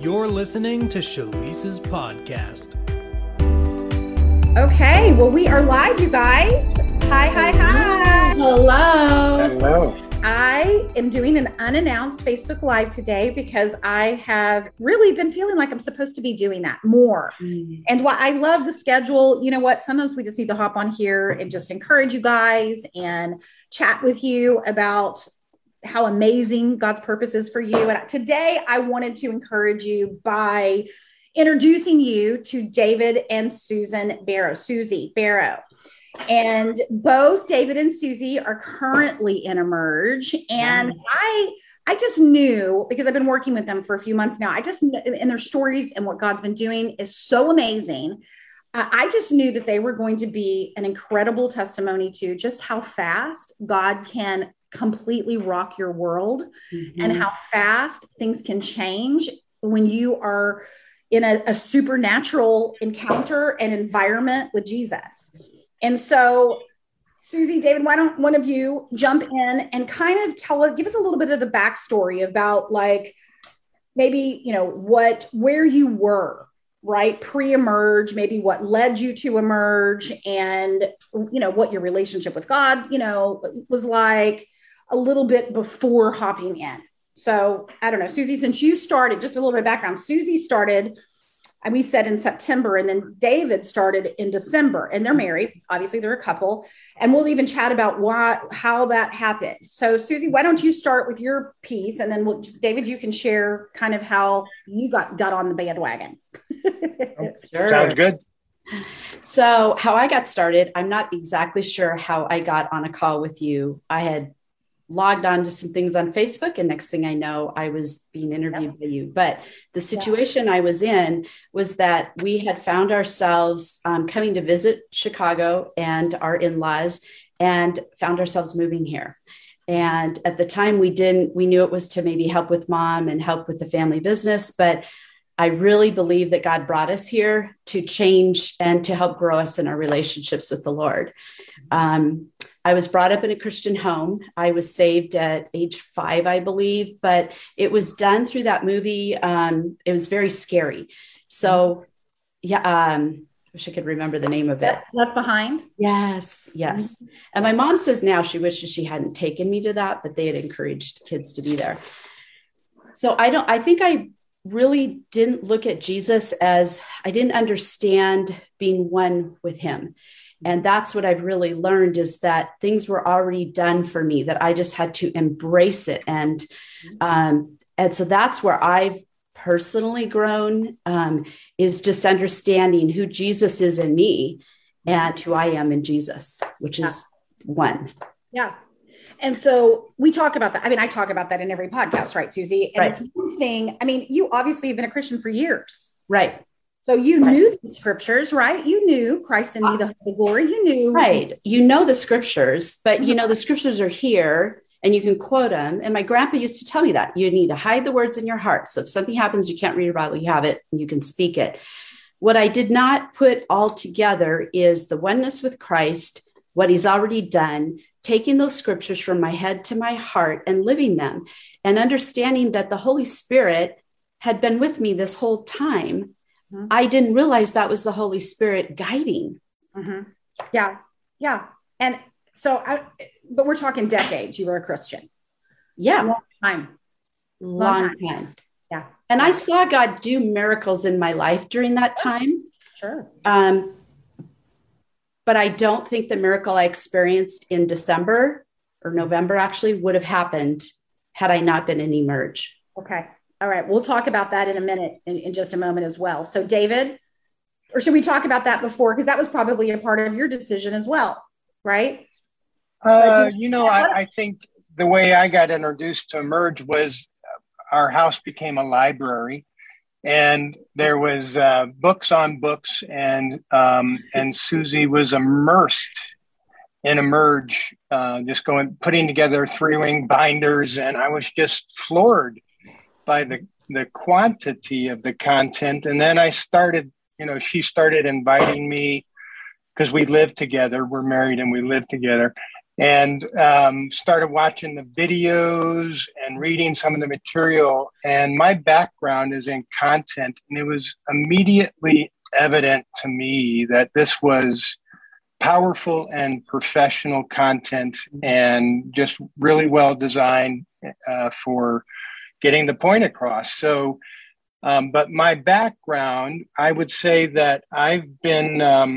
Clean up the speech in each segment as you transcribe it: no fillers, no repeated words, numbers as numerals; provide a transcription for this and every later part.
You're listening to Shalice's podcast. Okay, well, we are live, you guys. Hi. Hello. I am doing an unannounced Facebook Live today because I have really been feeling like I'm supposed to be doing that more. And while I love the schedule, you know what? Sometimes we just need to hop on here and just encourage you guys and chat with you about how amazing God's purpose is for you. And today I wanted to encourage you by introducing you to David and Susan Barrow, Susie Barrow. And both David and Susie are currently in Emerge. And I just knew, because I've been working with them for a few months now, and their stories and what God's been doing is so amazing. I just knew that they were going to be an incredible testimony to just how fast God can completely rock your world and how fast things can change when you are in a supernatural encounter and environment with Jesus. And so, Susie, David, why don't one of you jump in and kind of give us a little bit of the backstory about, like, maybe, where you were, right? Pre-Emerge, maybe what led you to Emerge, and, what your relationship with God, was like a little bit before hopping in. So I don't know, Susie, since you started, just a little bit of background, Susie started, we said in September, and then David started in December, and they're married. Obviously they're a couple, and we'll even chat about how that happened. So Susie, why don't you start with your piece, and then David, you can share kind of how you got on the bandwagon. Sure. Sounds good. So how I got started, I'm not exactly sure how I got on a call with you. I had logged on to some things on Facebook, and next thing I know, I was being interviewed by you. But the situation I was in was that we had found ourselves coming to visit Chicago and our in-laws, and found ourselves moving here. And at the time we knew it was to maybe help with mom and help with the family business, but I really believe that God brought us here to change and to help grow us in our relationships with the Lord. I was brought up in a Christian home. I was saved at age 5, I believe, but it was done through that movie. It was very scary. So wish I could remember the name of it. Left Behind? Yes. And my mom says now she wishes she hadn't taken me to that, but they had encouraged kids to be there. So I think I really didn't look at Jesus as, I didn't understand being one with him. And that's what I've really learned, is that things were already done for me, that I just had to embrace it. And so that's where I've personally grown, is just understanding who Jesus is in me and who I am in Jesus, which is one. Yeah. And so we talk about that. I talk about that in every podcast, right, Susie? And It's one thing. You obviously have been a Christian for years. Right. So you knew the scriptures, right? You knew Christ in me, the hope of glory. You knew. Right. You know the scriptures, but the scriptures are here and you can quote them. And my grandpa used to tell me that you need to hide the words in your heart. So if something happens, you can't read your Bible, you have it and you can speak it. What I did not put all together is the oneness with Christ, what he's already done, taking those scriptures from my head to my heart and living them, and understanding that the Holy Spirit had been with me this whole time. I didn't realize that was the Holy Spirit guiding. Yeah. And so, but we're talking decades. You were a Christian. Yeah. Long time. Yeah. And I saw God do miracles in my life during that time. Sure. But I don't think the miracle I experienced in December or November actually would have happened had I not been in Emerge. Okay. All right. We'll talk about that in a minute, in just a moment as well. So David, or should we talk about that before? Because that was probably a part of your decision as well, right? I think the way I got introduced to Emerge was our house became a library, and there was books on books, and Susie was immersed in Emerge, putting together 3-ring binders, and I was just floored by the quantity of the content. And then I started, she started inviting me, because we lived together, we're married and we lived together. and started watching the videos and reading some of the material. And my background is in content, and it was immediately evident to me that this was powerful and professional content and just really well designed for getting the point across. So, but my background, I would say that I've been,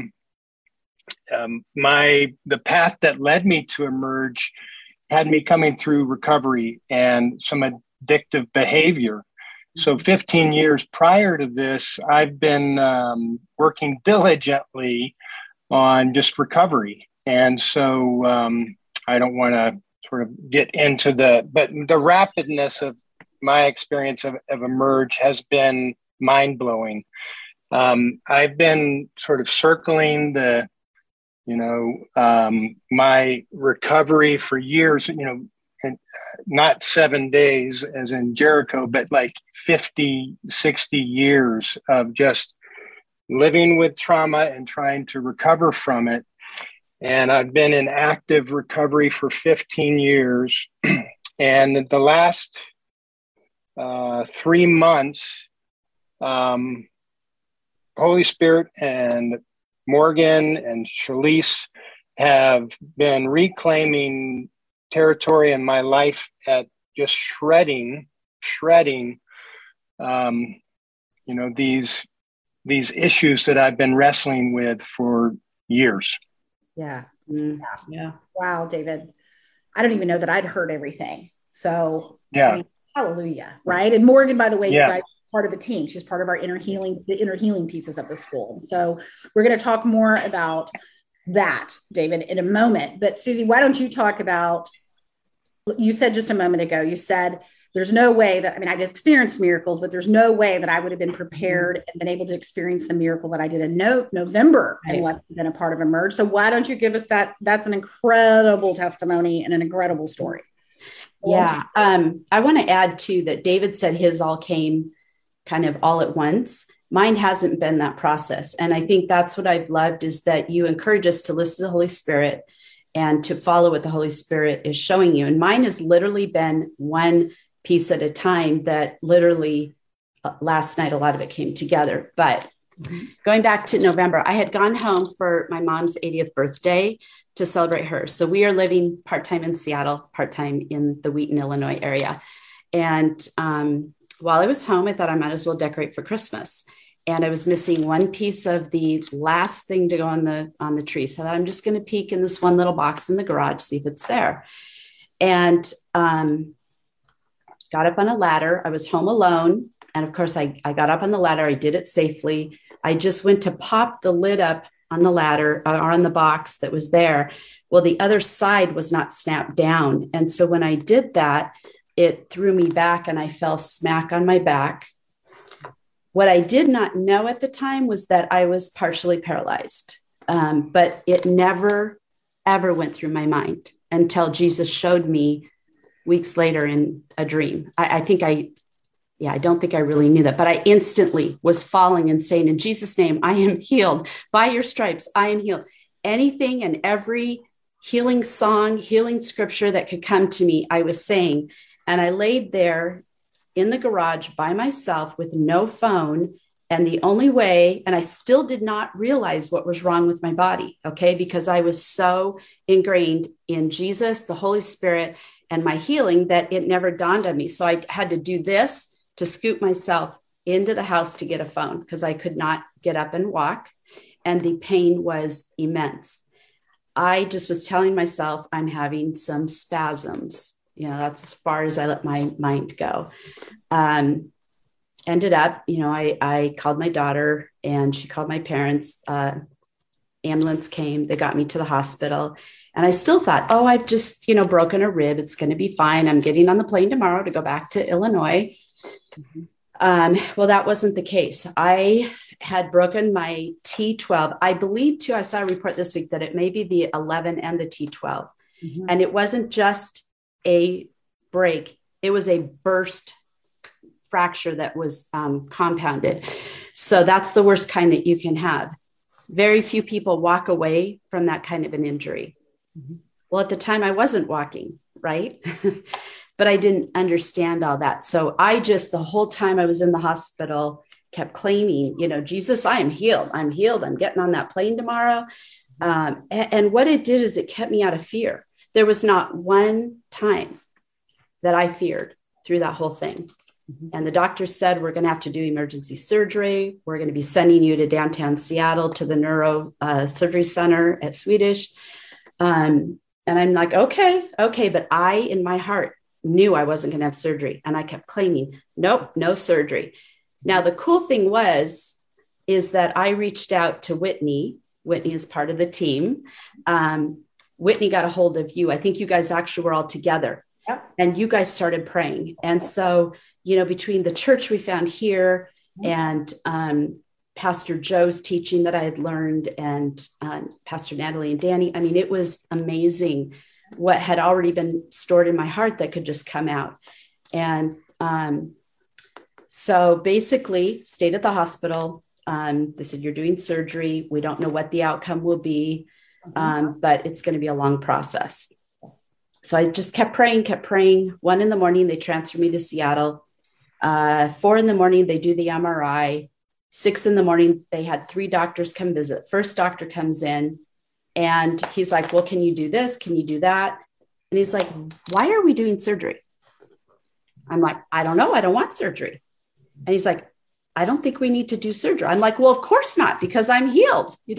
the path that led me to Emerge had me coming through recovery and some addictive behavior. So 15 years prior to this, I've been working diligently on just recovery. And so I don't want to sort of get into but the rapidness of my experience of Emerge has been mind-blowing. I've been sort of circling my recovery for years, and not 7 days as in Jericho, but like 50, 60 years of just living with trauma and trying to recover from it. And I've been in active recovery for 15 years. And the last 3 months, Holy Spirit and Morgan and Shalise have been reclaiming territory in my life at just shredding, these issues that I've been wrestling with for years. Yeah. Yeah. Wow, David. I don't even know that I'd heard everything. So yeah. I mean, hallelujah. Right. And Morgan, by the way, yeah. you guys are part of the team. She's part of our inner healing pieces of the school. So we're going to talk more about that, David, in a moment. But Susie, why don't you talk about, you said just a moment ago, you said, there's no way that, I'd experienced miracles, but there's no way that I would have been prepared and been able to experience the miracle that I did in November unless I'd been a part of Emerge. So why don't you give us that? That's an incredible testimony and an incredible story. Yeah. I want to add too, that David said his all came kind of all at once. Mine hasn't been that process. And I think that's what I've loved, is that you encourage us to listen to the Holy Spirit and to follow what the Holy Spirit is showing you. And mine has literally been one piece at a time, that literally last night, a lot of it came together. But going back to November, I had gone home for my mom's 80th birthday to celebrate her. So we are living part-time in Seattle, part-time in the Wheaton, Illinois area. And while I was home, I thought I might as well decorate for Christmas. And I was missing one piece of the last thing to go on the tree. So I'm just going to peek in this one little box in the garage, see if it's there. And got up on a ladder. I was home alone. And of course, I got up on the ladder. I did it safely. I just went to pop the lid up on the ladder or on the box that was there. Well, the other side was not snapped down. And so when I did that, it threw me back and I fell smack on my back. What I did not know at the time was that I was partially paralyzed. But it never, ever went through my mind until Jesus showed me weeks later in a dream. I don't think I really knew that, but I instantly was falling and saying, in Jesus' name, I am healed. By your stripes, I am healed. Anything and every healing song, healing scripture that could come to me, I was saying. And I laid there in the garage by myself with no phone. And the only way, and I still did not realize what was wrong with my body, okay? Because I was so ingrained in Jesus, the Holy Spirit, and my healing that it never dawned on me. So I had to do this to scoop myself into the house to get a phone because I could not get up and walk. And the pain was immense. I just was telling myself I'm having some spasms. That's as far as I let my mind go. Ended up, I called my daughter and she called my parents. Ambulance came, they got me to the hospital. And I still thought, I've just, broken a rib. It's going to be fine. I'm getting on the plane tomorrow to go back to Illinois. Well, that wasn't the case. I had broken my T12. I believe too, I saw a report this week that it may be the 11 and the T12. Mm-hmm. And it wasn't just a break. It was a burst fracture that was compounded. So that's the worst kind that you can have. Very few people walk away from that kind of an injury. Mm-hmm. Well, at the time I wasn't walking, right? But I didn't understand all that. So I just, the whole time I was in the hospital, kept claiming, Jesus, I am healed. I'm healed. I'm getting on that plane tomorrow. And what it did is it kept me out of fear. There was not one time that I feared through that whole thing. And the doctor said, we're going to have to do emergency surgery. We're going to be sending you to downtown Seattle to the neuro surgery center at Swedish. And I'm like, okay. But I, in my heart, knew I wasn't going to have surgery. And I kept claiming, nope, no surgery. Now, the cool thing is that I reached out to Whitney. Whitney is part of the team. Whitney got a hold of you. I think you guys actually were all together. Yep. And you guys started praying. And so, between the church we found here and Pastor Joe's teaching that I had learned and Pastor Natalie and Danny, it was amazing what had already been stored in my heart that could just come out. And so basically stayed at the hospital. They said, you're doing surgery. We don't know what the outcome will be, but it's going to be a long process. So I just kept praying. 1 a.m, they transferred me to Seattle. 4 a.m, they do the MRI. 6 a.m, they had 3 doctors come visit. First doctor comes in and he's like, well, can you do this? Can you do that? And he's like, why are we doing surgery? I'm like, I don't know. I don't want surgery. And he's like, I don't think we need to do surgery. I'm like, well, of course not, because I'm healed, and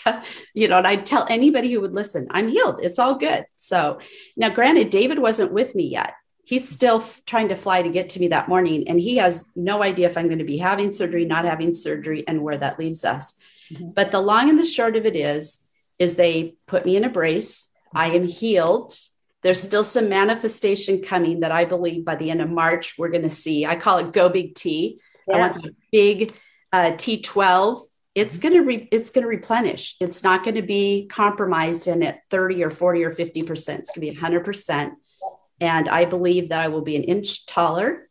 I'd tell anybody who would listen, I'm healed. It's all good. So now, granted, David wasn't with me yet. He's still trying to fly to get to me that morning. And he has no idea if I'm going to be having surgery, not having surgery, and where that leaves us. But the long and the short of it is they put me in a brace. I am healed. There's still some manifestation coming that I believe by the end of March, we're going to see. I call it Go Big T. Yeah. I want the big T12. It's going to replenish. It's not going to be compromised in at 30 or 40 or 50%. It's going to be 100%. And I believe that I will be an inch taller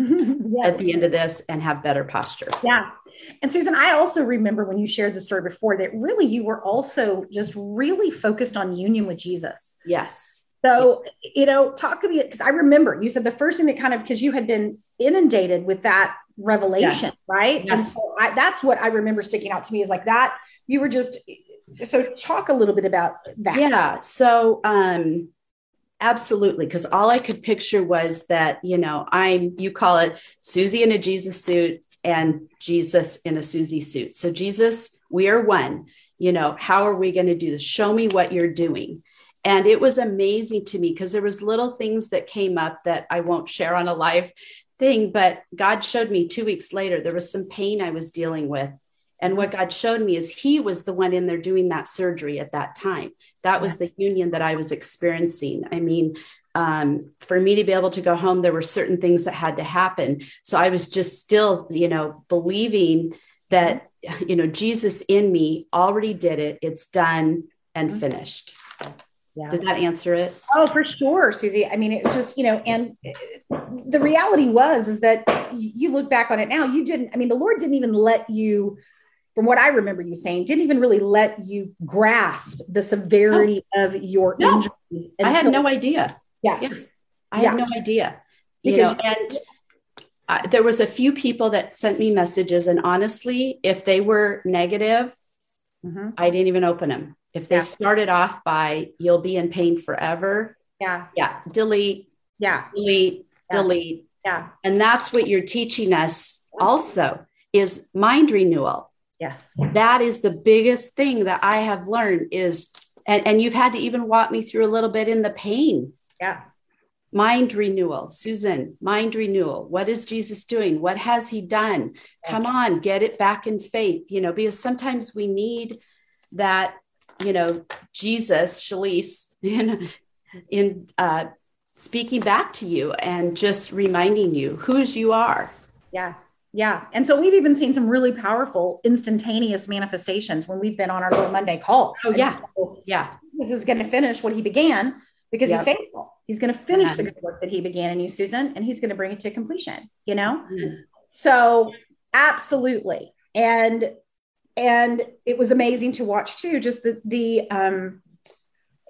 at the end of this and have better posture. Yeah. And Susan, I also remember when you shared the story before that really you were also just really focused on union with Jesus. Yes. So, talk to me, because I remember you said the first thing that because you had been inundated with that revelation, yes. Right? Yes. And so that's what I remember sticking out to me is like that. You were so talk a little bit about that. Yeah. So, absolutely. Because all I could picture was that, you call it Susie in a Jesus suit and Jesus in a Susie suit. So Jesus, we are one, how are we going to do this? Show me what you're doing. And it was amazing to me because there was little things that came up that I won't share on a live thing, but God showed me 2 weeks later, there was some pain I was dealing with. And what God showed me is he was the one in there doing that surgery at that time. That was the union that I was experiencing. For me to be able to go home, there were certain things that had to happen. So I was just still, believing that, Jesus in me already did it. It's done and finished. Yeah. Did that answer it? Oh, for sure, Susie. It's just, and the reality is that you look back on it now, the Lord didn't even let you, from what I remember you saying, didn't even really let you grasp the severity of your injuries. I had no idea. Yes. Yeah. I had no idea. There was a few people that sent me messages, and honestly, if they were negative, I didn't even open them. If they started off by, you'll be in pain forever. Yeah. Delete. Yeah. Delete. Yeah. And that's what you're teaching us also is mind renewal. Yes. That is the biggest thing that I have learned is, and you've had to even walk me through a little bit in the pain. Yeah. Mind renewal, Susan, mind renewal. What is Jesus doing? What has he done? Come on, get it back in faith, because sometimes we need that, Jesus, Shalise, in speaking back to you and just reminding you whose you are. Yeah. Yeah. And so we've even seen some really powerful instantaneous manifestations when we've been on our little Monday calls. Oh, yeah. Yeah. This is going to finish what he began because he's faithful. He's going to finish the good work that he began in you, Susan, and he's going to bring it to completion, So absolutely. And it was amazing to watch too, just the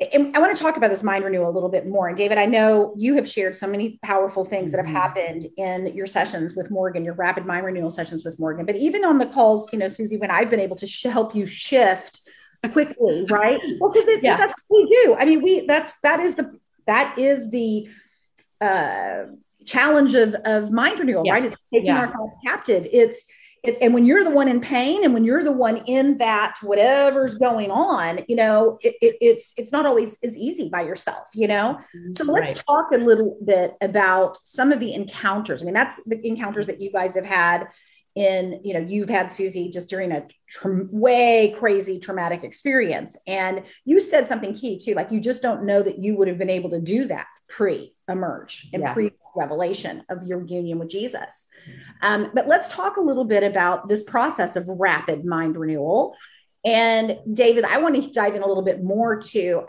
And I want to talk about this mind renewal a little bit more. And David, I know you have shared so many powerful things that have happened in your sessions with Morgan, your rapid mind renewal sessions with Morgan. But even on the calls, Susie, when I've been able to help you shift quickly, right? Well, because that's what we do. I mean, that is the challenge of mind renewal, right? It's taking our thoughts captive. And when you're the one in pain and when you're the one in that whatever's going on, it's not always as easy by yourself, So let's talk a little bit about some of the encounters. I mean, that's the encounters that you guys have had you've had, Susie, just during a way crazy traumatic experience. And you said something key too, like you just don't know that you would have been able to do that pre-emerge and pre-revelation of your union with Jesus. But let's talk a little bit about this process of rapid mind renewal. And David, I want to dive in a little bit more to,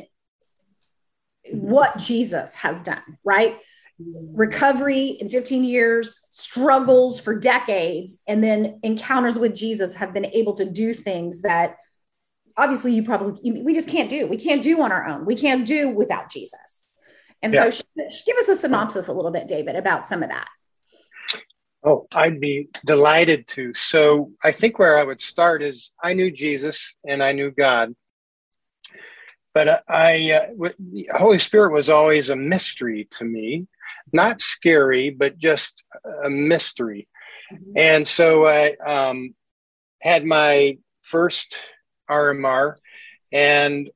what Jesus has done, right? Recovery in 15 years, struggles for decades, and then encounters with Jesus have been able to do things that obviously we just can't do. We can't do on our own. We can't do without Jesus. And so give us a synopsis a little bit, David, about some of that. Oh, I'd be delighted to. So I think where I would start is I knew Jesus and I knew God. But the Holy Spirit was always a mystery to me, not scary, but just a mystery. Mm-hmm. And so I had my first RMR and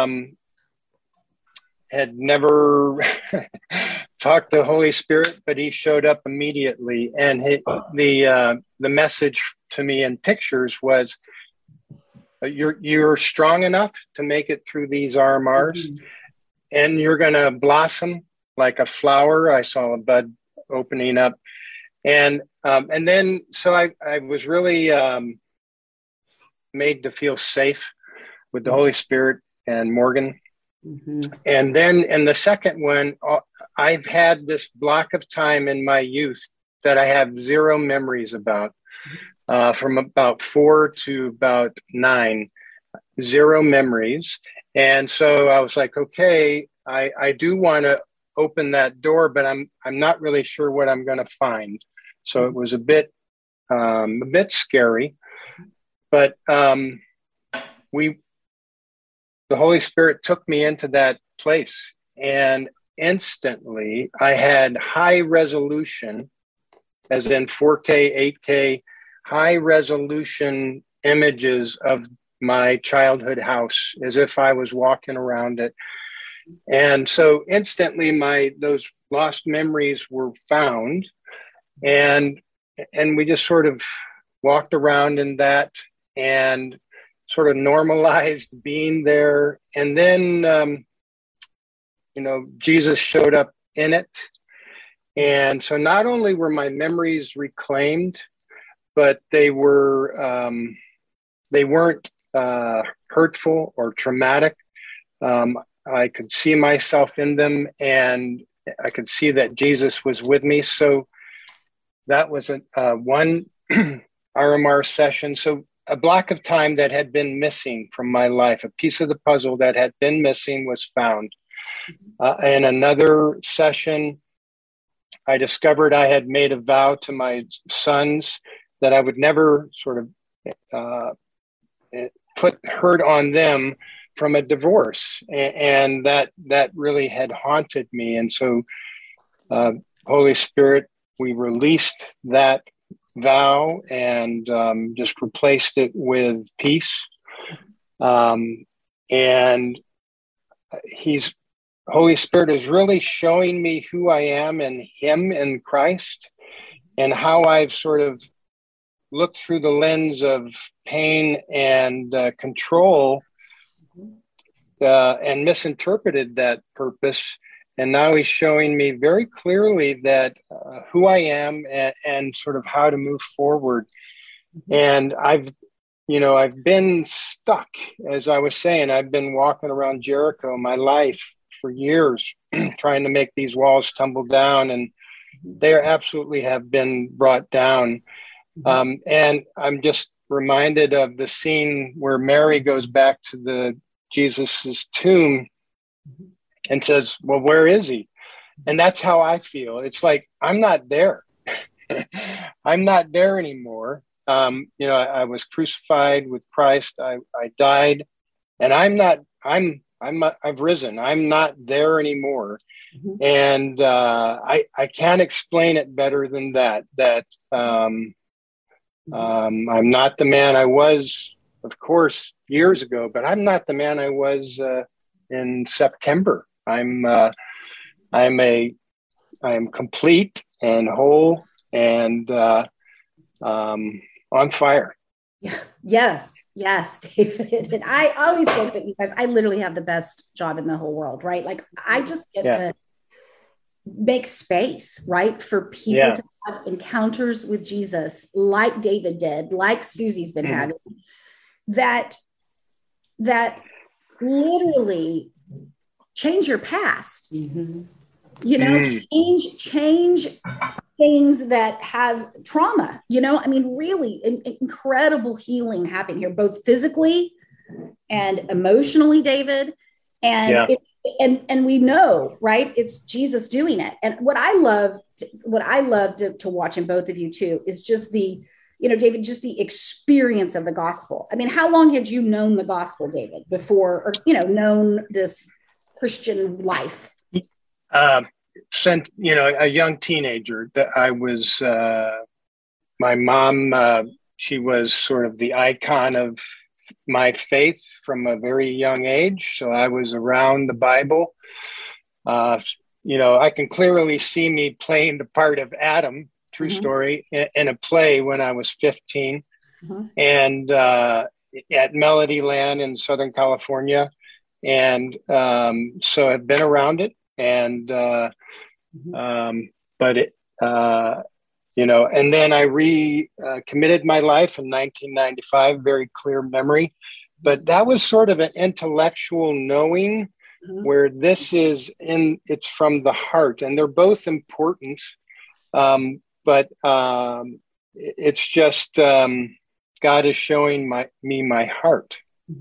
had never talked to the Holy Spirit, but he showed up immediately. And the message to me in pictures was, you're strong enough to make it through these RMRs, and you're going to blossom like a flower. I saw a bud opening up, and then so I was really made to feel safe with the Holy Spirit and Morgan. Mm-hmm. And then in the second one, I've had this block of time in my youth that I have zero memories about. From about 4 to about 9, zero memories. And so I was like, okay, I do want to open that door, but I'm not really sure what I'm going to find. So it was a bit scary, but the Holy Spirit took me into that place, and instantly I had high resolution, as in 4K, 8K, high resolution images of my childhood house as if I was walking around it. And so instantly those lost memories were found, and we just sort of walked around in that and sort of normalized being there. And then, Jesus showed up in it. And so not only were my memories reclaimed, but they weren't hurtful or traumatic. I could see myself in them, and I could see that Jesus was with me. So that was one RMR session. So a block of time that had been missing from my life, a piece of the puzzle that had been missing was found. In another session, I discovered I had made a vow to my sons that I would never sort of put hurt on them from a divorce. And that really had haunted me. And so, Holy Spirit, we released that vow and just replaced it with peace. And Holy Spirit is really showing me who I am in Him in Christ, and how I've sort of looked through the lens of pain and control and misinterpreted that purpose. And now He's showing me very clearly that who I am and sort of how to move forward. And I've been stuck, as I was saying. I've been walking around Jericho my life for years, trying to make these walls tumble down, and they absolutely have been brought down. And I'm just reminded of the scene where Mary goes back to the Jesus's tomb and says, well, where is he? And that's how I feel. It's like, I'm not there. I'm not there anymore. I was crucified with Christ. I died, and I've risen. I'm not there anymore. Mm-hmm. And I can't explain it better than that. I'm not the man I was, of course, years ago, but I'm not the man I was in September. I am complete and whole and on fire. Yes, David. And I always think that you guys, I literally have the best job in the whole world, right? Like I just get to make space, right? For people to have encounters with Jesus, like David did, like Susie's been having, that literally change your past, change things that have trauma, really incredible healing happening here, both physically and emotionally, David. And and we know, right, it's Jesus doing it. And what I love to watch in both of you too, is just the, David, just the experience of the gospel. I mean, how long had you known the gospel, David, before, or, known this Christian life? Since, a young teenager. I was, my mom, she was sort of the icon of my faith from a very young age. So I was around the Bible. I can clearly see me playing the part of Adam, true story, in a play when I was 15. And at Melody Land in Southern California. And so I've been around it. And and then I committed my life in 1995, very clear memory, but that was sort of an intellectual knowing where this is it's from the heart, and they're both important. But it's just, God is showing me my heart.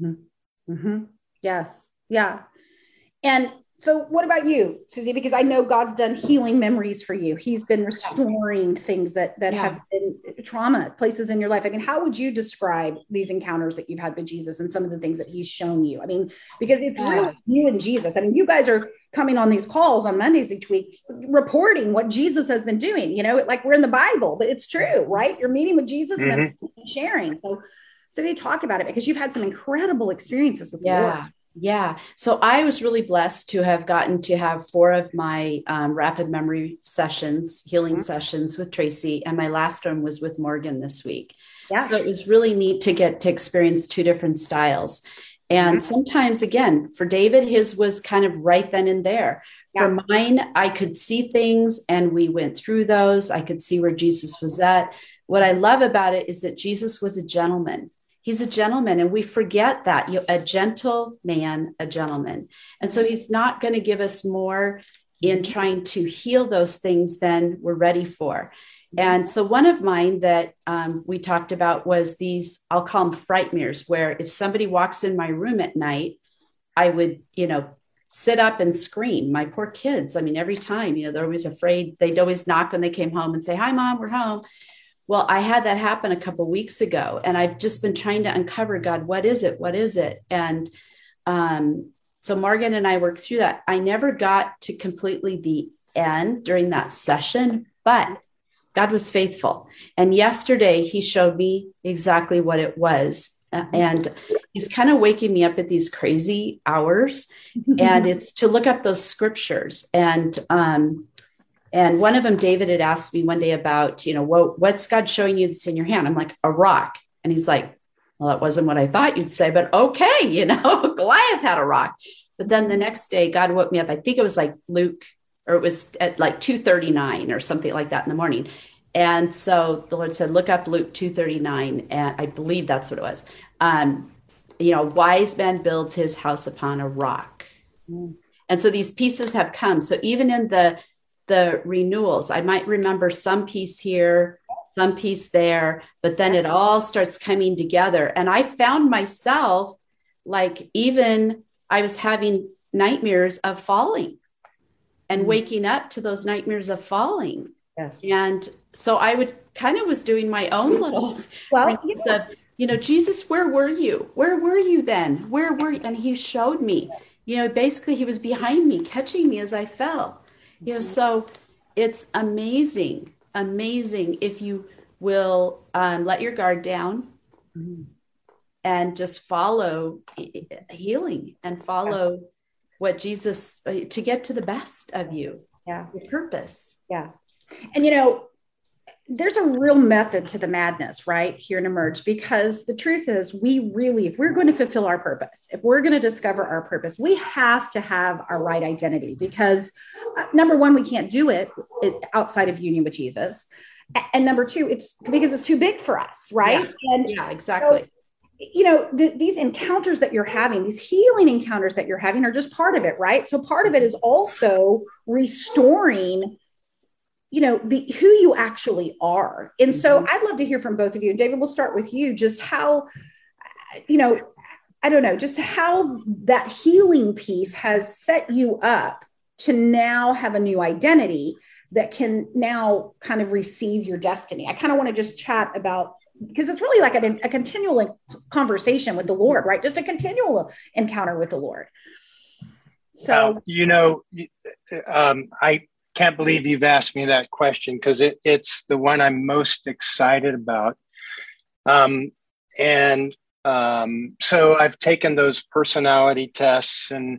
Yes. Yeah. And so what about you, Susie? Because I know God's done healing memories for you. He's been restoring things that have been trauma, places in your life. I mean, how would you describe these encounters that you've had with Jesus and some of the things that he's shown you? I mean, because it's really you and Jesus. I mean, you guys are coming on these calls on Mondays each week, reporting what Jesus has been doing, like we're in the Bible, but it's true, right? You're meeting with Jesus and then sharing. So they talk about it because you've had some incredible experiences with the Lord. Yeah. So I was really blessed to have gotten to have 4 of my rapid memory sessions, healing sessions with Tracy. And my last one was with Morgan this week. Yeah. So it was really neat to get to experience 2 different styles. And sometimes, again, for David, his was kind of right then and there. Yeah. For mine, I could see things and we went through those. I could see where Jesus was at. What I love about it is that Jesus was a gentleman. He's a gentleman, and we forget that. A gentle man, a gentleman. And so he's not going to give us more in trying to heal those things than we're ready for. And so one of mine that we talked about was these, I'll call them fright mirrors, where if somebody walks in my room at night, I would, sit up and scream. My poor kids. I mean, every time, they're always afraid. They'd always knock when they came home and say, "Hi, Mom, we're home." Well, I had that happen a couple of weeks ago, and I've just been trying to uncover, God, what is it? What is it? And so Morgan and I worked through that. I never got to completely the end during that session, but God was faithful. And yesterday he showed me exactly what it was. And he's kind of waking me up at these crazy hours. And it's to look up those scriptures. And one of them, David had asked me one day about, what's God showing you that's in your hand? I'm like, a rock. And he's like, well, that wasn't what I thought you'd say, but okay, Goliath had a rock. But then the next day, God woke me up. I think it was like Luke, or it was at like 2:39 or something like that in the morning. And so the Lord said, look up Luke 2:39. And I believe that's what it was. Wise man builds his house upon a rock. And so these pieces have come. So even in the renewals, I might remember some piece here, some piece there, but then it all starts coming together. And I found myself like even I was having nightmares of falling and waking up to those nightmares of falling. Yes. And so I would kind of was doing my own little of, Jesus, where were you? Where were you then? Where were you? And he showed me, basically he was behind me, catching me as I fell. So it's amazing if you will let your guard down and just follow healing and follow what Jesus, to get to the best of you. Yeah. Your purpose. Yeah. And, there's a real method to the madness, right, here in Emerge, because the truth is if we're going to fulfill our purpose, if we're going to discover our purpose, we have to have our right identity, because number one, we can't do it outside of union with Jesus. And number two, it's because it's too big for us. Right. Yeah, exactly. So, these encounters that you're having, these healing encounters that you're having are just part of it. Right. So part of it is also restoring who you actually are. And so I'd love to hear from both of you. David, we'll start with you, just how, I don't know, just how that healing piece has set you up to now have a new identity that can now kind of receive your destiny. I kind of want to just chat about, because it's really like a continual conversation with the Lord, right? Just a continual encounter with the Lord. So, I can't believe you've asked me that question, because it's the one I'm most excited about. So I've taken those personality tests, and,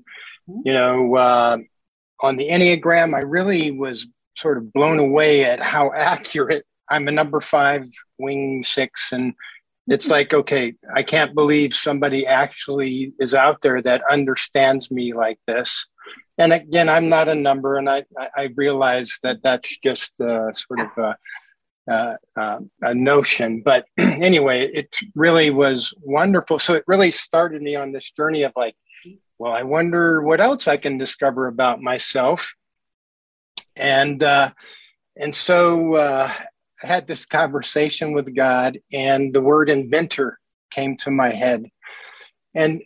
on the Enneagram, I really was sort of blown away at how accurate. I'm a number 5, wing 6. And it's like, okay, I can't believe somebody actually is out there that understands me like this. And again, I'm not a number, and I realize that that's just sort of a notion. But anyway, it really was wonderful. So it really started me on this journey of like, well, I wonder what else I can discover about myself. And so I had this conversation with God, and the word inventor came to my head. And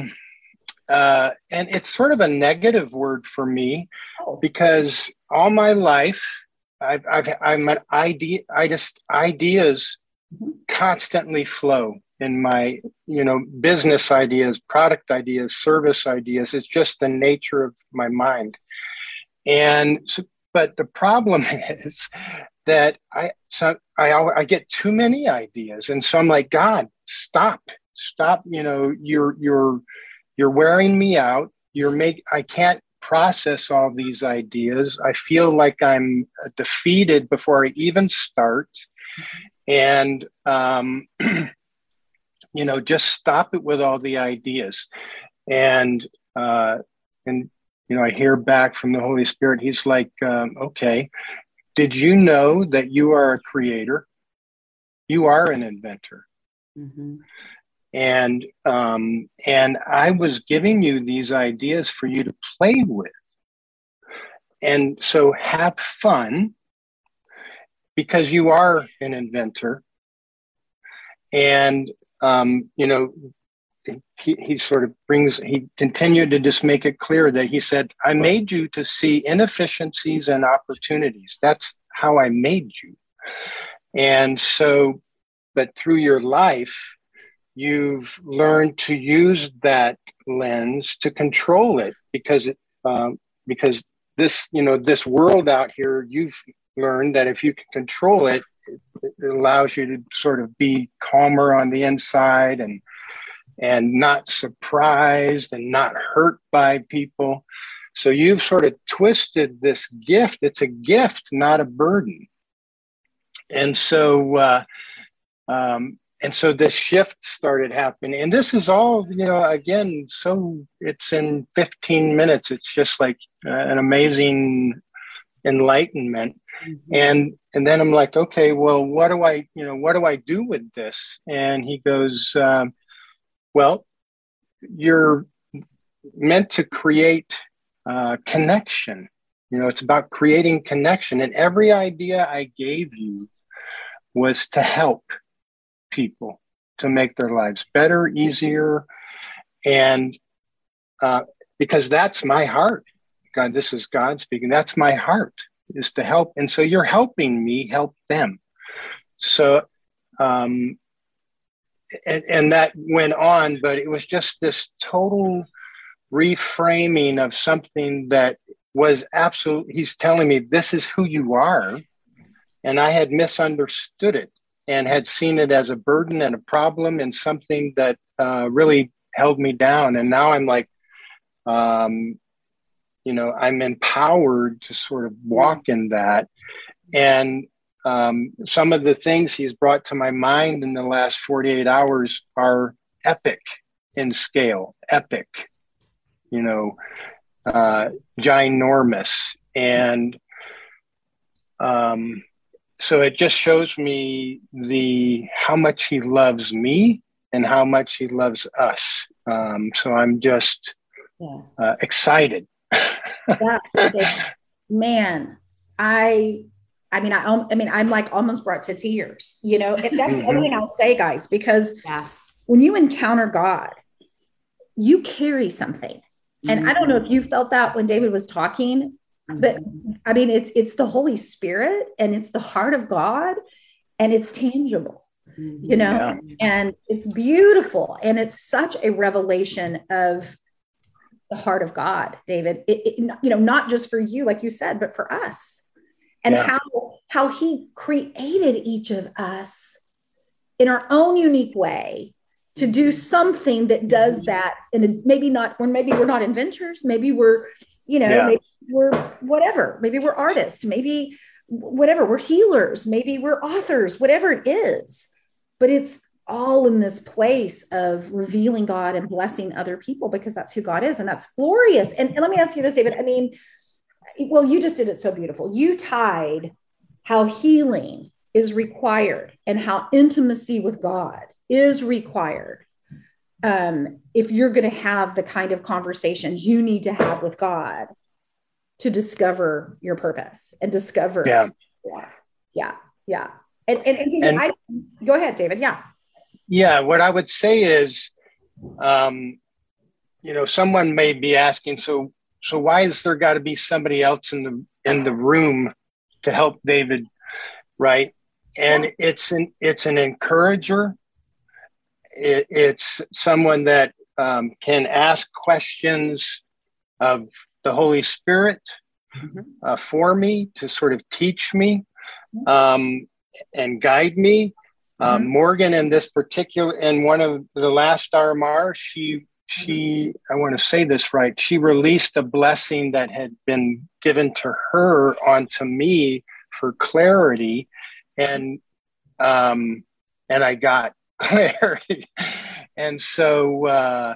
it's sort of a negative word for me, because all my life I'm an idea. Ideas constantly flow in my, business ideas, product ideas, service ideas. It's just the nature of my mind. But the problem is that I get too many ideas, and so I'm like, God, stop. You're wearing me out. I can't process all these ideas. I feel like I'm defeated before I even start. And, just stop it with all the ideas. And I hear back from the Holy Spirit. He's like, okay, did you know that you are a creator? You are an inventor. Mm-hmm. And I was giving you these ideas for you to play with. And so have fun, because you are an inventor. And, he continued to just make it clear that he said, I made you to see inefficiencies and opportunities. That's how I made you. And so, but through your life, you've learned to use that lens to control it, because this, this world out here, you've learned that if you can control it, it allows you to sort of be calmer on the inside and not surprised and not hurt by people. So you've sort of twisted this gift. It's a gift, not a burden. And so, this shift started happening. And this is all, again, so it's in 15 minutes. It's just like an amazing enlightenment. Mm-hmm. And then I'm like, okay, well, what do I do with this? And he goes, well, you're meant to create connection. It's about creating connection. And every idea I gave you was to help people, to make their lives better, easier. And because that's my heart. God, this is God speaking. That's my heart, is to help. And so you're helping me help them. So, and that went on, but it was just this total reframing of something that was absolutely, he's telling me, this is who you are. And I had misunderstood it and had seen it as a burden and a problem and something that really held me down. And now I'm like, I'm empowered to sort of walk in that. And some of the things he's brought to my mind in the last 48 hours are epic in scale, epic, ginormous. And so it just shows me how much he loves me and how much he loves us. So I'm just excited. Man, I'm like almost brought to tears, that's everything I'll say, guys, because when you encounter God, you carry something. And I don't know if you felt that when David was talking, but it's the Holy Spirit and it's the heart of God and it's tangible, and it's beautiful. And it's such a revelation of the heart of God, David, not just for you, like you said, but for us, and how he created each of us in our own unique way to do something that does that. And maybe we're not inventors, maybe we're, maybe we're whatever, maybe we're artists, maybe whatever, we're healers, maybe we're authors, whatever it is, but it's all in this place of revealing God and blessing other people, because that's who God is. And that's glorious. And let me ask you this, David. You just did it so beautiful. You tied how healing is required and how intimacy with God is required. If you're going to have the kind of conversations you need to have with God to discover your purpose and discover. Yeah. And go ahead, David. Yeah. Yeah, what I would say is, someone may be asking, so why is there got to be somebody else in the room to help David, right? And it's an encourager. It's someone that can ask questions of the Holy Spirit for me, to sort of teach me and guide me. Morgan, in this particular, in one of the last RMR, she, I want to say this right, she released a blessing that had been given to her onto me for clarity. And I got clarity. And so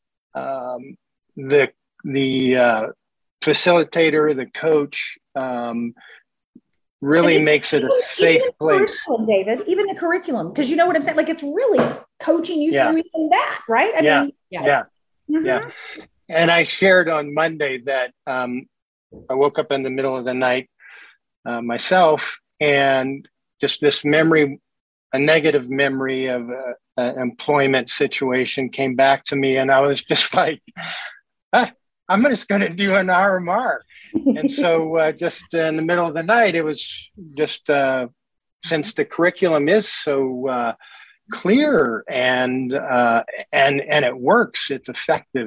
the facilitator, the coach, really makes it a safe place. David, even the curriculum, because you know what I'm saying? Like, it's really coaching you through even that, right? Yeah. And I shared on Monday that I woke up in the middle of the night myself, and just this memory, a negative memory of an employment situation came back to me. And I was just like, I'm just going to do an RMR. And so just in the middle of the night, it was just, since the curriculum is so clear and it works, it's effective.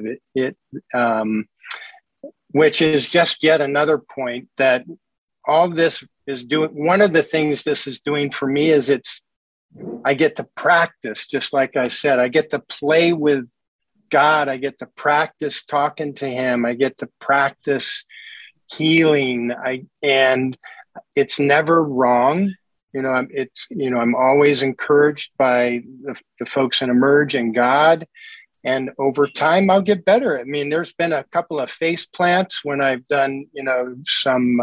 Which is just yet another point that all this is doing. One of the things this is doing for me is I get to practice, just like I said, I get to play with God. I get to practice talking to him. I get to practice healing. And it's never wrong. I'm always encouraged by the folks in Emerge and God. And over time, I'll get better. I mean, there's been a couple of face plants when I've done, some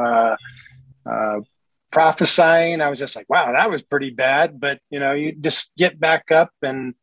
prophesying. I was just like, wow, that was pretty bad. But, you just get back up and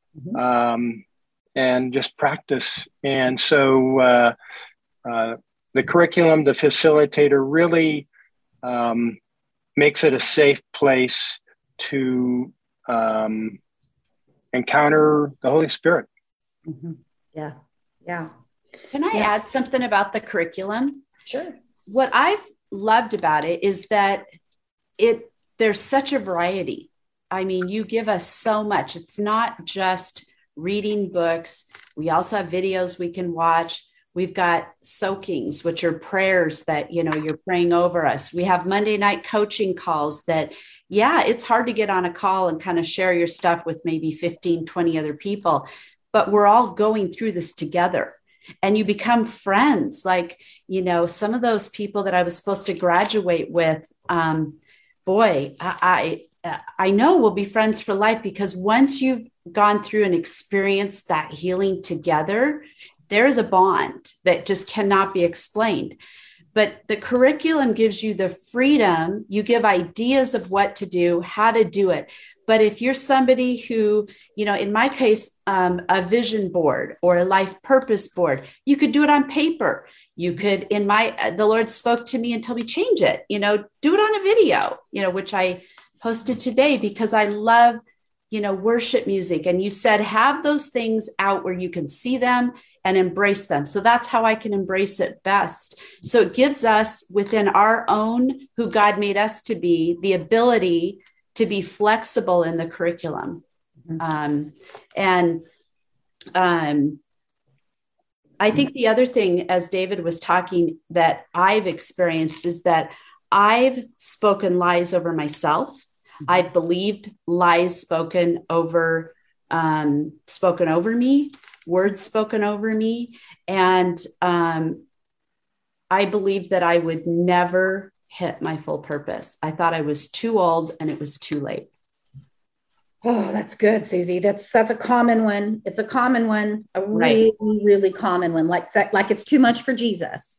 just practice. And so the curriculum, the facilitator really makes it a safe place to encounter the Holy Spirit. Yeah. Yeah. Can I add something about the curriculum? Sure. What I've loved about it is that there's such a variety. I mean, you give us so much. It's not just reading books. We also have videos we can watch. We've got soakings, which are prayers that, you're praying over us. We have Monday night coaching calls that, it's hard to get on a call and kind of share your stuff with maybe 15, 20 other people, but we're all going through this together. And you become friends. Like, some of those people that I was supposed to graduate with, I know we'll be friends for life, because once you've gone through and experienced that healing together, there's a bond that just cannot be explained. But the curriculum gives you the freedom. You give ideas of what to do, how to do it. But if you're somebody who, in my case, a vision board or a life purpose board, you could do it on paper. You could, the Lord spoke to me and told me, change it, do it on a video, which I posted today, because I love, worship music. And you said, have those things out where you can see them and embrace them. So that's how I can embrace it best. So it gives us, within our own, who God made us to be, the ability to be flexible in the curriculum. I think the other thing, as David was talking, that I've experienced is that I've spoken lies over myself. I've believed lies spoken over me, words spoken over me. And I believed that I would never hit my full purpose. I thought I was too old and it was too late. Oh, that's good, Susie. That's a common one. It's a common one, a really, really common one. Like that, like it's too much for Jesus.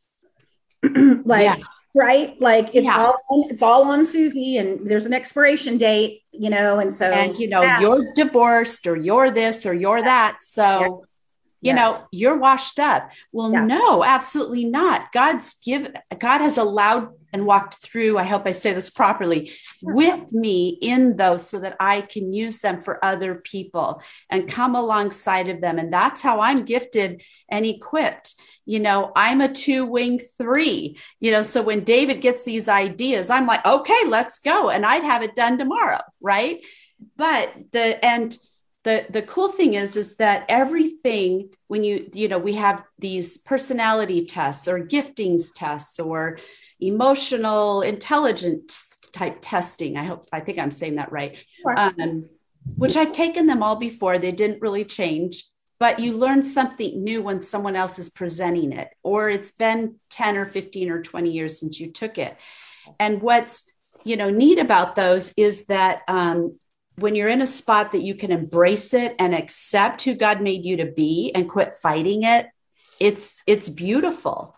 Right? Like it's all on Susie, and there's an expiration date, and so you're divorced, or you're this, or you're that. So you're washed up. Well, no, absolutely not. God has allowed and walked through, I hope I say this properly, with me in those, so that I can use them for other people and come alongside of them. And that's how I'm gifted and equipped. I'm a 2-wing 3, so when David gets these ideas, I'm like, okay, let's go. And I'd have it done tomorrow. Right. But the cool thing is that everything, when we have these personality tests or giftings tests or emotional intelligence type testing. I think I'm saying that right. Which I've taken them all before. They didn't really change, but you learn something new when someone else is presenting it, or it's been 10 or 15 or 20 years since you took it. And what's, neat about those is that, when you're in a spot that you can embrace it and accept who God made you to be and quit fighting it, it's beautiful.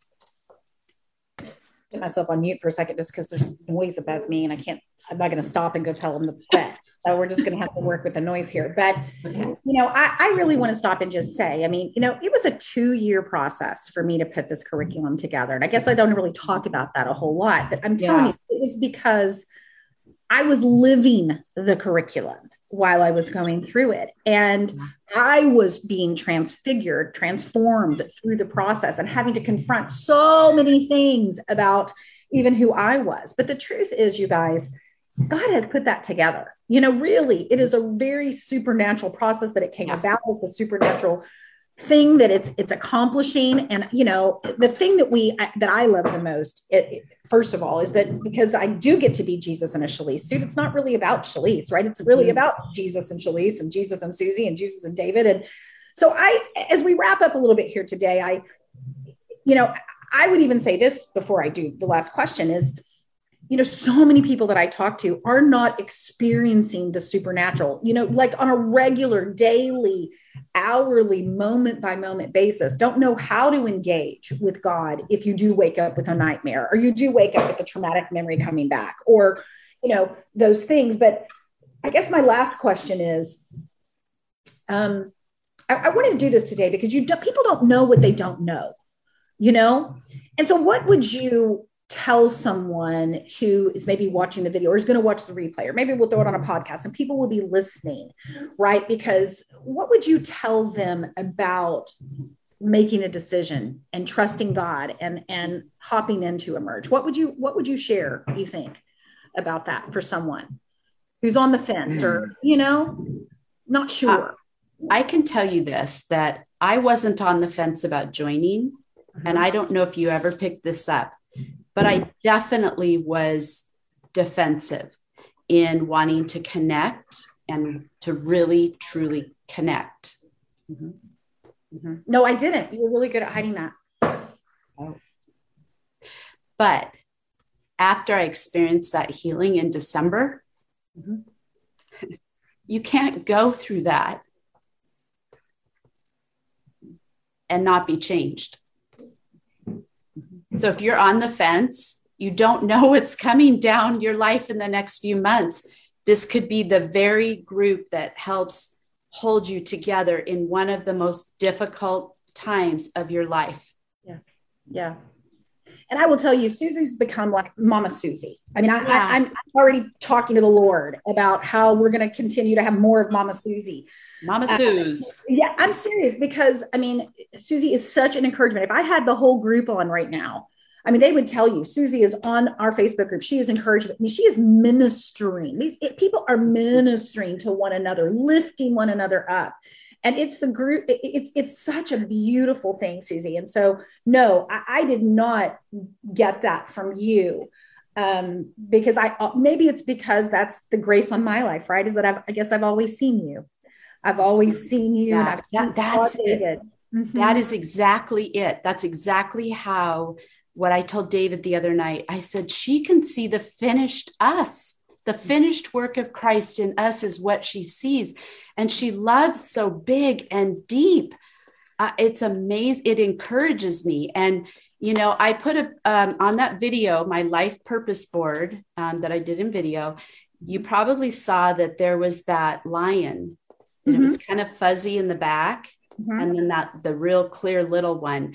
Get myself on mute for a second, just because there's noise above me and I'm not going to stop and go tell them to quit. So we're just going to have to work with the noise here. But, I really want to stop and just say, it was a 2-year process for me to put this curriculum together. And I guess I don't really talk about that a whole lot, but I'm telling you, it was because I was living the curriculum while I was going through it. And I was being transformed through the process, and having to confront so many things about even who I was. But the truth is, you guys, God has put that together. Really, it is a very supernatural process that it came about with the supernatural thing that it's accomplishing. And, the thing that I love the most, first of all, is that because I do get to be Jesus in a Shalice suit, it's not really about Shalice, right? It's really about Jesus and Shalice, and Jesus and Susie, and Jesus and David. And so as we wrap up a little bit here today, I would even say this before I do the last question is, so many people that I talk to are not experiencing the supernatural, like on a regular, daily, hourly, moment by moment basis, don't know how to engage with God if you do wake up with a nightmare, or you do wake up with a traumatic memory coming back, or, those things. But I guess my last question is, I wanted to do this today because people don't know what they don't know, and so what would you tell someone who is maybe watching the video or is going to watch the replay, or maybe we'll throw it on a podcast and people will be listening, right? Because what would you tell them about making a decision and trusting God and hopping into Emerge? What would you share, you think, about that for someone who's on the fence or, not sure? I can tell you this, that I wasn't on the fence about joining. And I don't know if you ever picked this up, but I definitely was defensive in wanting to connect and to really, truly connect. No, I didn't. You were really good at hiding that. Oh. But after I experienced that healing in December, you can't go through that and not be changed. So if you're on the fence, you don't know what's coming down your life in the next few months. This could be the very group that helps hold you together in one of the most difficult times of your life. Yeah. And I will tell you, Susie's become like Mama Susie. I mean, I'm already talking to the Lord about how we're going to continue to have more of Mama Susie. Mama Suze. Yeah, I'm serious, because I mean, Susie is such an encouragement. If I had the whole group on right now, I mean, they would tell you Susie is on our Facebook group. She is encouragement. I mean, she is ministering. People are ministering to one another, lifting one another up. And it's the group. It's such a beautiful thing, Susie. And so, no, I did not get that from you, because maybe it's because that's the grace on my life, right? Is that I guess I've always seen you. I've always seen you. Yeah, and that's it. That is exactly it. That's exactly how, what I told David the other night, I said, she can see the finished us. The finished work of Christ in us is what she sees. And she loves so big and deep. It's amazing. It encourages me. And, I put on that video, my life purpose board that I did in video, you probably saw that there was that lion. And it was kind of fuzzy in the back. And then the real clear little one,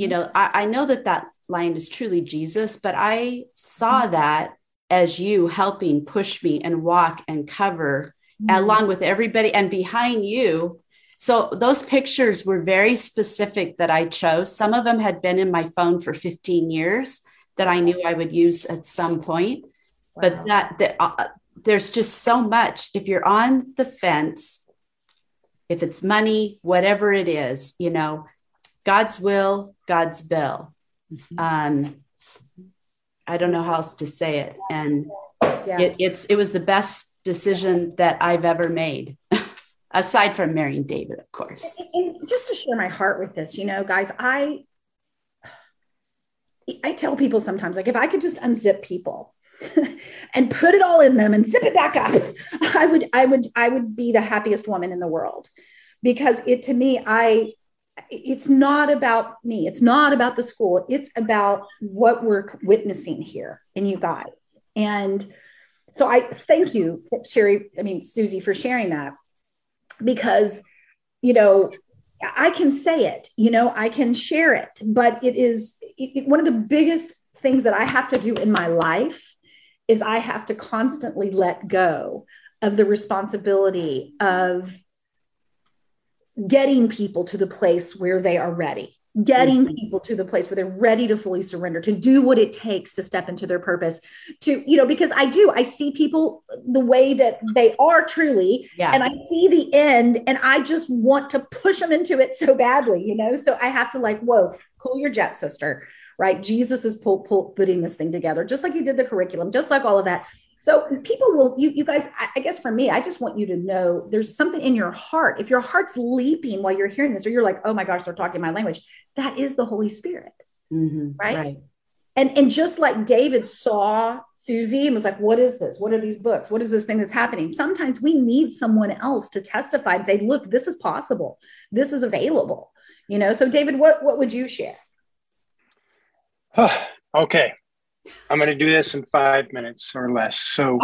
I know that lion is truly Jesus, but I saw that as you helping push me and walk and cover along with everybody and behind you. So those pictures were very specific that I chose. Some of them had been in my phone for 15 years that I knew I would use at some point. Wow. But there's just so much. If you're on the fence, if it's money, whatever it is, God's will, God's bill. I don't know how else to say it. And it was the best decision that I've ever made, aside from marrying David, of course. And just to share my heart with this, guys, I tell people sometimes, like, if I could just unzip people and put it all in them and zip it back up, I would be the happiest woman in the world, because to me, it's not about me. It's not about the school. It's about what we're witnessing here in you guys. And so I thank you, Susie, for sharing that, because, I can say it, I can share it, but it is one of the biggest things that I have to do in my life is I have to constantly let go of the responsibility of getting people to the place where they are ready, getting people to the place where they're ready to fully surrender, to do what it takes to step into their purpose, because I see people the way that they are truly, and I see the end, and I just want to push them into it so badly, so I have to whoa, cool your jet, sister, right? Jesus is putting this thing together, just like he did the curriculum, just like all of that. So people will, you guys, I guess for me, I just want you to know there's something in your heart. If your heart's leaping while you're hearing this, or you're like, oh my gosh, they're talking my language, that is the Holy Spirit. Right. And just like David saw Susie and was like, what is this? What are these books? What is this thing that's happening? Sometimes we need someone else to testify and say, look, this is possible. This is available. So David, what would you share? Okay. I'm going to do this in 5 minutes or less. So,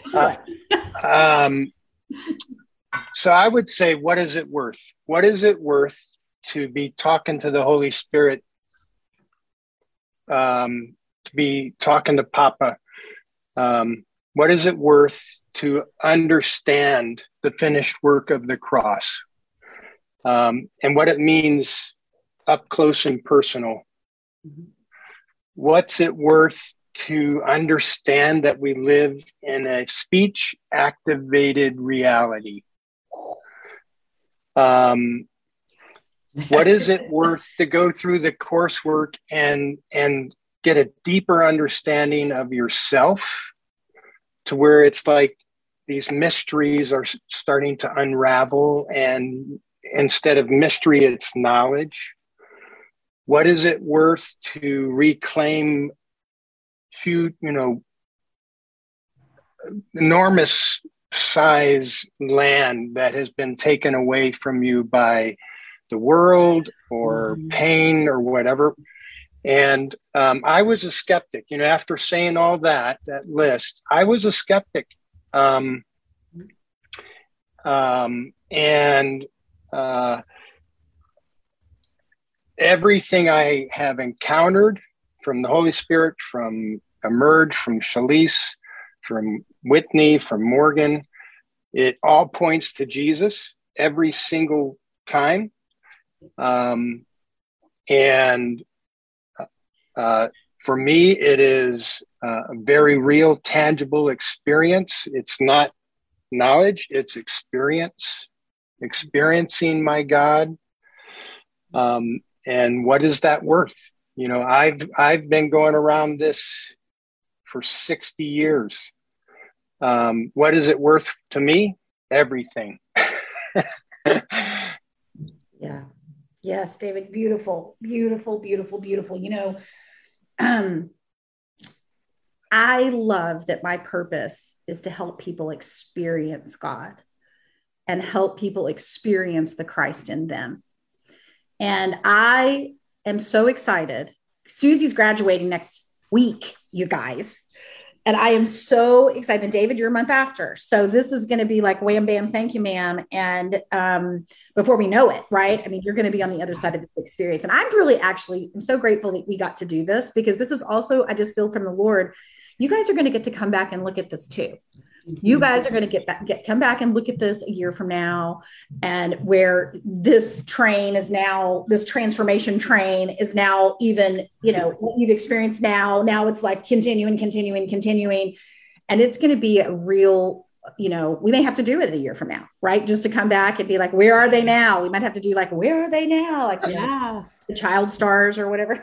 so I would say, what is it worth? What is it worth to be talking to the Holy Spirit to be talking to Papa. What is it worth to understand the finished work of the cross, and what it means up close and personal? What's it worth to understand that we live in a speech activated reality? What is it worth to go through the coursework and get a deeper understanding of yourself, to where it's like these mysteries are starting to unravel, and instead of mystery, it's knowledge? What is it worth to reclaim huge, enormous size land that has been taken away from you by the world or pain or whatever? And I was a skeptic, after saying all that list, I was a skeptic. Everything I have encountered from the Holy Spirit, from Emerge, from Shalise, from Whitney, from Morgan, it all points to Jesus every single time. For me, it is a very real, tangible experience. It's not knowledge, it's experience, experiencing my God. And what is that worth? I've been going around this for 60 years. What is it worth to me? Everything. Yeah. Yes, David. Beautiful, beautiful, beautiful, beautiful. I love that my purpose is to help people experience God and help people experience the Christ in them. And I am so excited. Susie's graduating next week, you guys. And I am so excited. And David, you're a month after. So this is going to be like, wham, bam, thank you, ma'am. And before we know it, right? I mean, you're going to be on the other side of this experience. And I'm so grateful that we got to do this, because this is also, I just feel from the Lord, you guys are going to get to come back and look at this too. You guys are going to come back and look at this a year from now, and where this train is now, this transformation train is now even, what you've experienced now it's like continuing. And it's going to be a real, we may have to do it a year from now, right? Just to come back and be like, where are they now? We might have to do like, where are they now? Like, the child stars or whatever.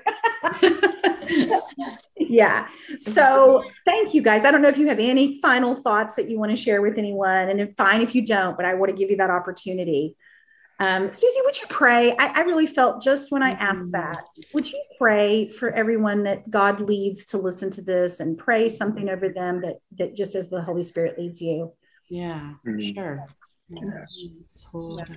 Yeah. So thank you guys. I don't know if you have any final thoughts that you want to share with anyone, and fine if you don't, but I want to give you that opportunity. Susie, would you pray? I really felt just when I asked that, would you pray for everyone that God leads to listen to this, and pray something over them that just as the Holy Spirit leads you? Yeah, sure. Yes.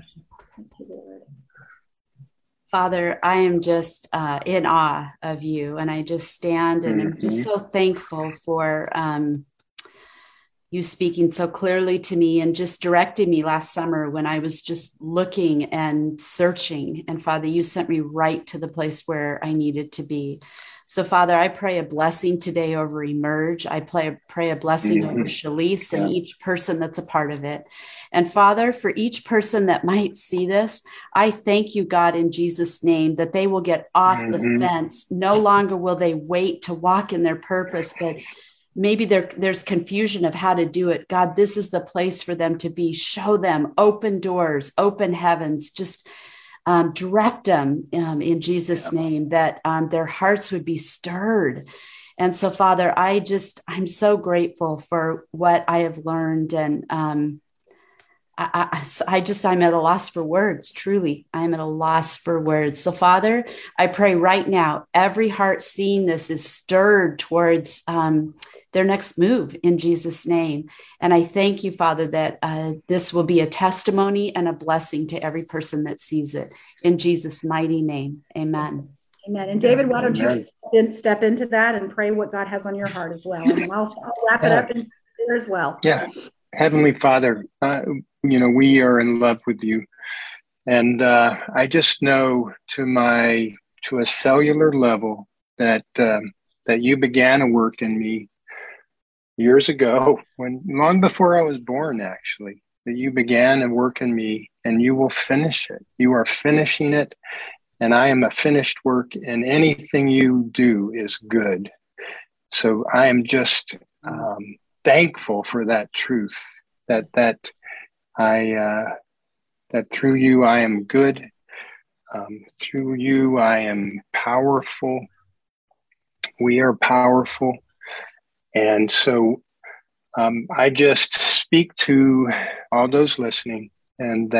Father, I am just in awe of you, and I just stand and I'm just so thankful for you speaking so clearly to me and just directing me last summer when I was just looking and searching. And Father, you sent me right to the place where I needed to be. So Father, I pray a blessing today over Emerge. I pray a blessing over Shalise and each person that's a part of it. And Father, for each person that might see this, I thank you, God, in Jesus' name, that they will get off the fence. No longer will they wait to walk in their purpose, but maybe there's confusion of how to do it. God, this is the place for them to be. Show them, open doors, open heavens, just direct them in Jesus' name, that their hearts would be stirred. And so, Father, I'm so grateful for what I have learned. And I'm at a loss for words. Truly, I'm at a loss for words. So, Father, I pray right now, every heart seeing this is stirred towards their next move in Jesus' name. And I thank you, Father, that this will be a testimony and a blessing to every person that sees it. In Jesus' mighty name, amen. Amen. And David, why don't you step into that and pray what God has on your heart as well? And I'll wrap it up in there as well. Yeah. Heavenly Father, we are in love with you. And I just know to a cellular level that that you began a work in me years ago, long before I was born, actually, that you began a work in me and you will finish it. You are finishing it. And I am a finished work, and anything you do is good. So I am just thankful for that truth, that through you I am good. Through you I am powerful. We are powerful. And so I just speak to all those listening, and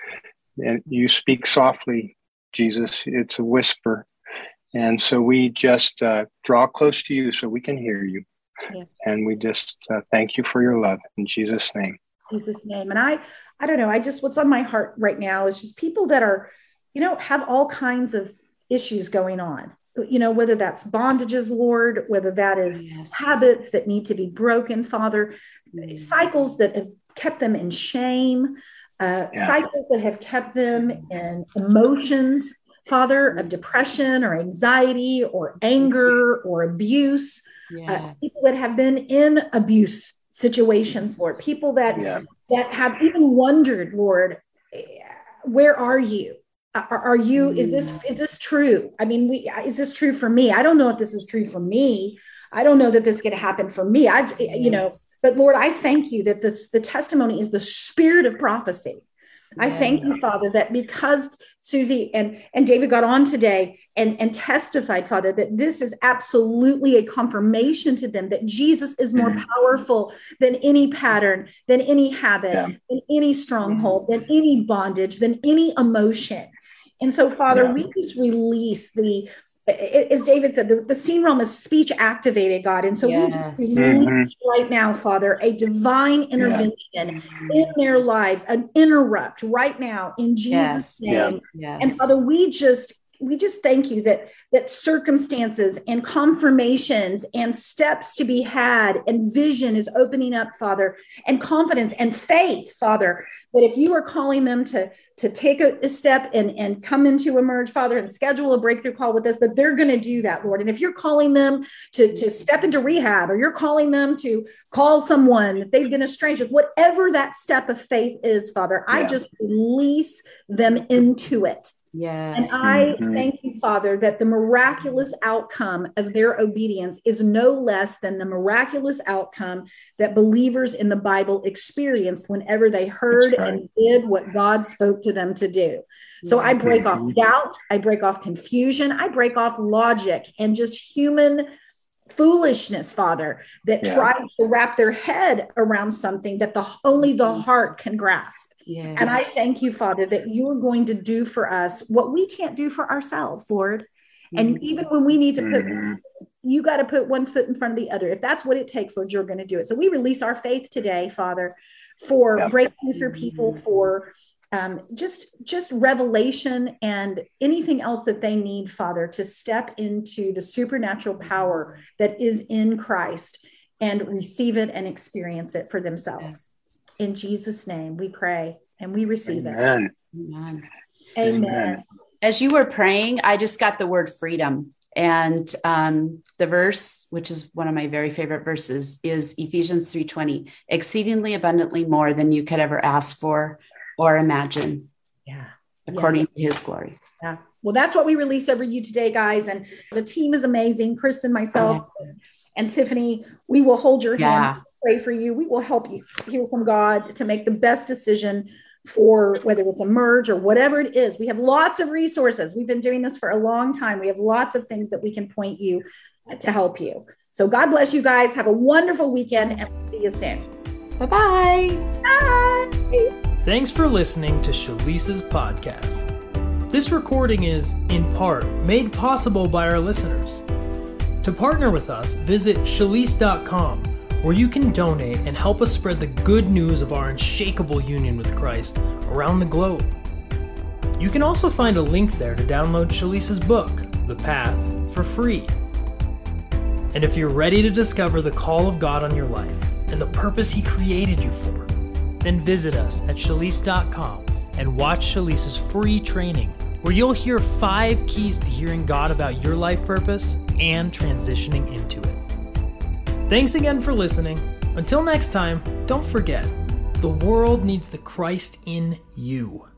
you speak softly, Jesus. It's a whisper. And so we just draw close to you so we can hear you. Yeah. And we just thank you for your love in Jesus' name. Jesus' name. And I don't know, what's on my heart right now is just people that are, have all kinds of issues going on, whether that's bondages, Lord, whether that is habits that need to be broken, Father, cycles that have kept them in shame, cycles that have kept them in emotions, Father, of depression or anxiety or anger or abuse, people that have been in abuse situations, Lord, people that have even wondered, Lord, where are you? Are you, is this true? I mean, is this true for me? I don't know if this is true for me. I don't know that this is going to happen for me. But Lord, I thank you that the testimony is the spirit of prophecy. I thank you, Father, that because Susie and David got on today and testified, Father, that this is absolutely a confirmation to them that Jesus is more powerful than any pattern, than any habit, than any stronghold, than any bondage, than any emotion. And so, Father, we just release as David said, the seen realm is speech activated, God. And so we just release right now, Father, a divine intervention in their lives, an interrupt right now in Jesus' name. And Father, we just thank you that circumstances and confirmations and steps to be had and vision is opening up, Father, and confidence and faith, Father, that if you are calling them to take a step and come into Emerge, Father, and schedule a breakthrough call with us, that they're going to do that, Lord. And if you're calling them to step into rehab, or you're calling them to call someone that they've been estranged with, whatever that step of faith is, Father, I just release them into it. Yes. And I thank you, Father, that the miraculous outcome of their obedience is no less than the miraculous outcome that believers in the Bible experienced whenever they heard and did what God spoke to them to do. So I break off doubt, I break off confusion, I break off logic and just human foolishness, Father, that tries to wrap their head around something that only the heart can grasp. Yes. And I thank you, Father, that you're going to do for us what we can't do for ourselves, Lord. And even when we need to you got to put one foot in front of the other. If that's what it takes, Lord, you're going to do it. So we release our faith today, Father, for breakthrough for people, for just revelation and anything else that they need, Father, to step into the supernatural power that is in Christ and receive it and experience it for themselves. In Jesus' name, we pray and we receive it. Amen. As you were praying, I just got the word freedom. And the verse, which is one of my very favorite verses, is Ephesians 3:20, exceedingly abundantly more than you could ever ask for or imagine, according to his glory. Yeah. Well, that's what we release over you today, guys. And the team is amazing. Kristen, myself, and Tiffany, we will hold your hand. Pray for you. We will help you hear from God to make the best decision for whether it's Emerge or whatever it is. We have lots of resources. We've been doing this for a long time. We have lots of things that we can point you to help you. So God bless you guys. Have a wonderful weekend and we'll see you soon. Bye-bye. Bye. Thanks for listening to Shalisa's podcast. This recording is, in part, made possible by our listeners. To partner with us, visit shalise.com, where you can donate and help us spread the good news of our unshakable union with Christ around the globe. You can also find a link there to download Shalisa's book, The Path, for free. And if you're ready to discover the call of God on your life and the purpose He created you for, then visit us at shalise.com and watch Shalisa's free training, where you'll hear 5 keys to hearing God about your life purpose and transitioning into it. Thanks again for listening. Until next time, don't forget, the world needs the Christ in you.